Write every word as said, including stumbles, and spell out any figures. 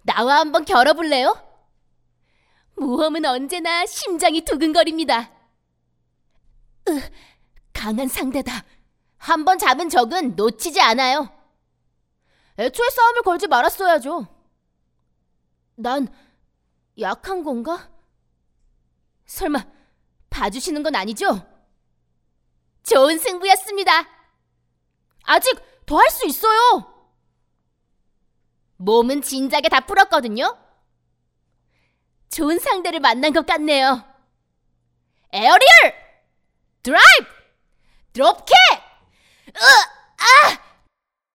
나와 한번 겨뤄볼래요? 모험은 언제나 심장이 두근거립니다. 으, 강한 상대다. 한번 잡은 적은 놓치지 않아요. 애초에 싸움을 걸지 말았어야죠. 난 약한 건가? 설마 봐주시는 건 아니죠? 좋은 승부였습니다. 아직 더 할 수 있어요. 몸은 진작에 다 풀었거든요. 좋은 상대를 만난 것 같네요. 에어리얼! 드라이브! 드롭킥! 으! 아!